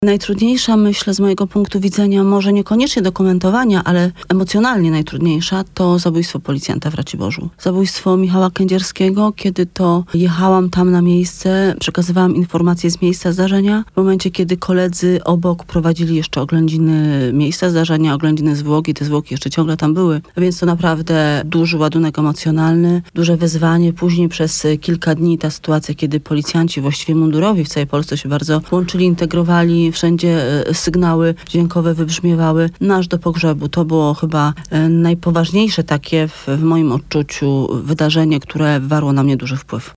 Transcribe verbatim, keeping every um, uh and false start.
Najtrudniejsza, myślę, z mojego punktu widzenia, może niekoniecznie do komentowania, ale emocjonalnie najtrudniejsza, to zabójstwo policjanta w Raciborzu. Zabójstwo Michała Kędzierskiego, kiedy to jechałam tam na miejsce, przekazywałam informacje z miejsca zdarzenia. W momencie, kiedy koledzy obok prowadzili jeszcze oględziny miejsca zdarzenia, oględziny zwłoki, te zwłoki jeszcze ciągle tam były, więc to naprawdę duży ładunek emocjonalny, duże wyzwanie. Później przez kilka dni ta sytuacja, kiedy policjanci, właściwie mundurowi w całej Polsce się bardzo łączyli, integrowali, wszędzie sygnały dźwiękowe wybrzmiewały, no aż do pogrzebu. To było chyba najpoważniejsze takie w, w moim odczuciu wydarzenie, które wywarło na mnie duży wpływ.